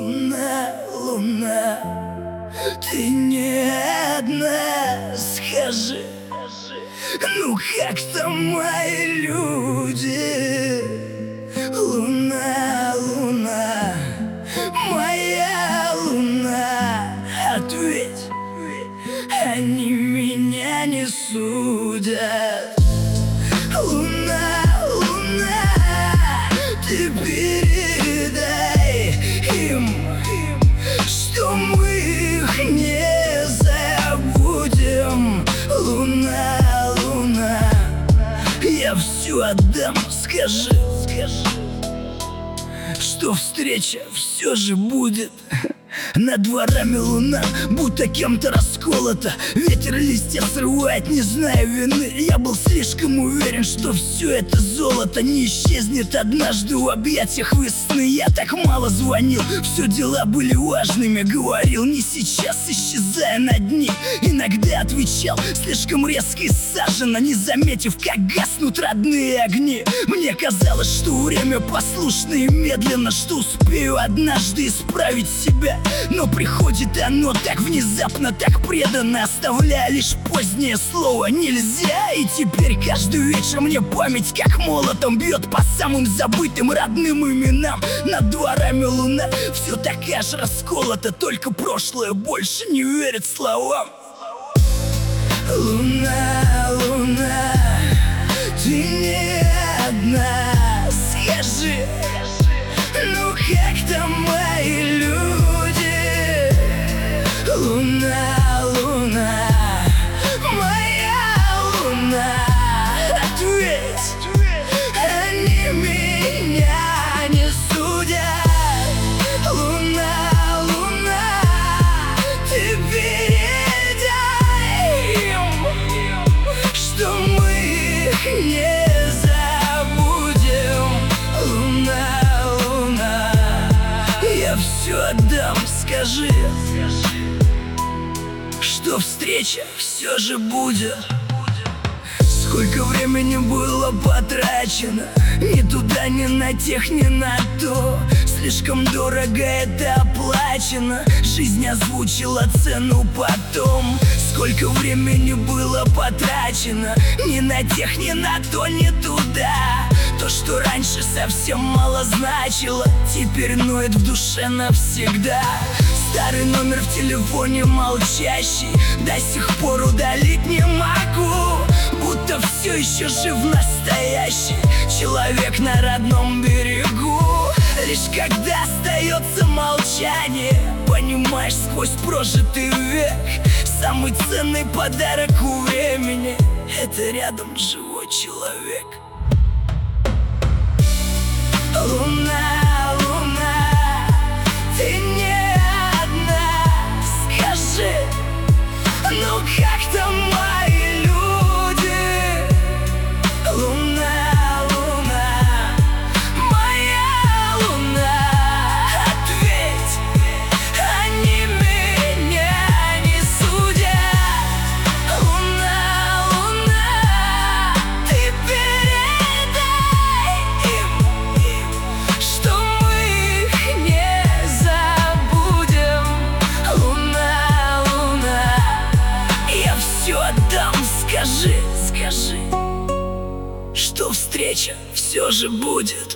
Луна, луна, ты не одна, скажи, ну как там мои люди? Луна, луна, моя луна, ответь, они меня не судят. Луна, луна, ты передай им, что мы их не забудем. Луна, луна, я все отдам, скажи, что встреча все же будет. Над дворами луна, будто кем-то расколота. Ветер листья срывает, не зная вины. Я был слишком уверен, что все это золото не исчезнет однажды в объятиях весны. Я так мало звонил, все дела были важными. Говорил не сейчас, исчезая на дни. Иногда отвечал слишком резко и саженно, не заметив, как гаснут родные огни. Мне казалось, что время послушно и медленно, что успею однажды исправить себя. Но приходит оно так внезапно, так преданно, оставляя лишь позднее слово «нельзя». И теперь каждый вечер мне память как молотом бьет по самым забытым родным именам. Над дворами луна все такая же расколота, только прошлое больше не верит словам. Луна, луна, ты не одна, скажи, ну как там мои люди? Луна, луна, моя луна, ответь, они меня не судят. Луна, луна, ты передай им, что мы их не забудем. Луна, луна, я все отдам, скажи, что встреча все же будет. Сколько времени было потрачено, ни туда, ни на тех, ни на то. Слишком дорого это оплачено, жизнь озвучила цену потом. Сколько времени было потрачено, ни на тех, ни на то, ни туда. То, что раньше совсем мало значило, теперь ноет в душе навсегда. Старый номер в телефоне молчащий, до сих пор удалить не могу. Будто все еще жив настоящий человек на родном берегу. Лишь когда остается молчание, понимаешь сквозь прожитый век, самый ценный подарок у времени — это рядом живой человек. Луна, луна, ты не одна, скажи, ну как там мои люди? Луна, луна, моя луна, ответь, они меня не судят. Луна, луна, ты передай им, что мы их не забудем. Луна, луна, я все отдам, скажи, что встреча все же будет.